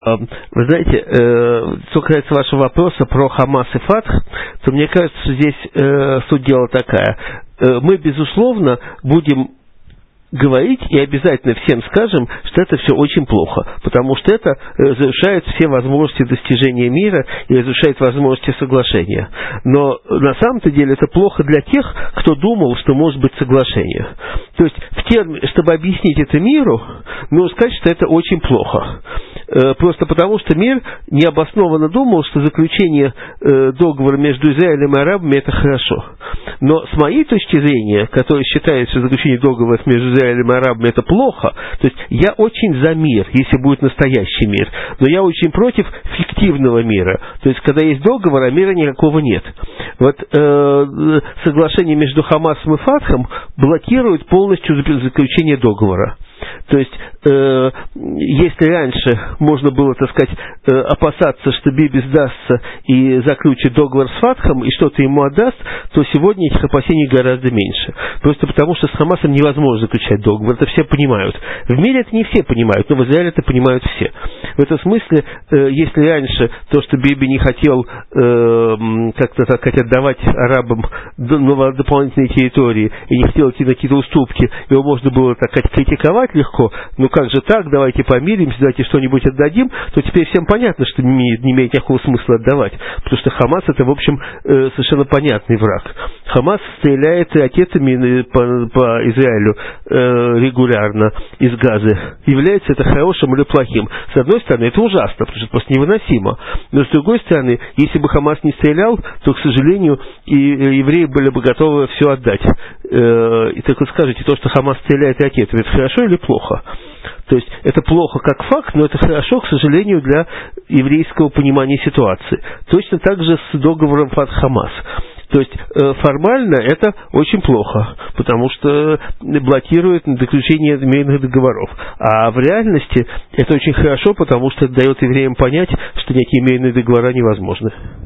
Вы знаете, что касается вашего вопроса про Хамас и Фатх, то мне кажется, что здесь суть дела такая. Мы, безусловно, будем говорить и обязательно всем скажем, что это все очень плохо, потому что это разрушает все возможности достижения мира и разрушает возможности соглашения. Но на самом-то деле это плохо для тех, кто думал, что может быть соглашение. То есть, чтобы объяснить это миру, нужно сказать, что это очень плохо. Просто потому, что мир необоснованно думал, что заключение договора между Израилем и арабами – это хорошо. Но с моей точки зрения, которая считает, что заключение договора между Израилем и арабами – это плохо, то есть я очень за мир, если будет настоящий мир, но я очень против фиктивного мира. То есть, когда есть договор, а мира никакого нет. Вот соглашение между Хамасом и Фатхом блокирует полностью заключение договора. То есть, если раньше можно было, так сказать, опасаться, что Биби сдастся и заключит договор с Фатхом и что-то ему отдаст, то сегодня этих опасений гораздо меньше. Просто потому, что с Хамасом невозможно заключать договор, это все понимают. В мире это не все понимают, но в Израиле это понимают все. В этом смысле, если раньше то, что Биби не хотел как-то, так сказать, отдавать арабам дополнительные территории и не хотел идти на какие-то уступки, его можно было, так сказать, критиковать легко, ну как же так, давайте помиримся, давайте что-нибудь отдадим, то теперь всем понятно, что не имеет никакого смысла отдавать, потому что Хамас это, в общем, совершенно понятный враг. Хамас стреляет ракетами по Израилю регулярно из Газы. Является это хорошим или плохим? С одной стороны, это ужасно, потому что это просто невыносимо. Но с другой стороны, если бы Хамас не стрелял, то, к сожалению, и евреи были бы готовы все отдать. И так вот скажите, то, что Хамас стреляет ракетами, это хорошо или плохо? То есть это плохо как факт, но это хорошо, к сожалению, для еврейского понимания ситуации. Точно так же с договором Фатх-Хамас. То есть формально это очень плохо, потому что блокирует заключение мирных договоров. А в реальности это очень хорошо, потому что это дает евреям понять, что никакие мирные договора невозможны.